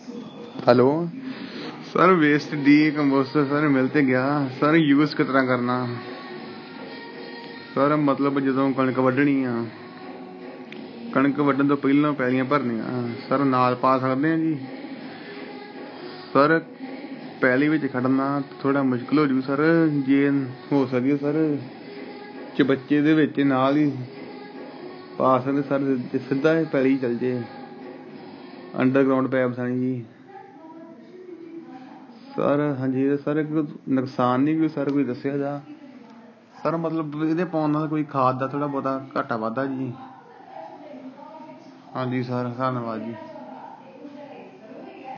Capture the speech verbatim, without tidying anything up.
Hello sir, waste decomposer sir मिल तो गया सर, यूज़ किस तरह करना सर? मतलब जो कणक वड्ढनी आ, कणक वड्ढन तो पहलों पैलियां भरनियां सर नाल पा सकते हैं जी सर? पैली विच खड़ना थोड़ा मुश्किल हो जू सर, जे हो सके सर चबच्चे दे विच नाल ही पा सकते सर, सीधा पैली चल जे अंडरग्राउंड पैप सानी जी सर। हाँ जी सर, एक नुकसान नहीं कोई सर, कोई दस्सेआ जा सर? मतलब ये पाने नाल कोई खाद का थोड़ा बहुता घाटा वाधा जी? हाँ जी सर, धन्नवाद जी।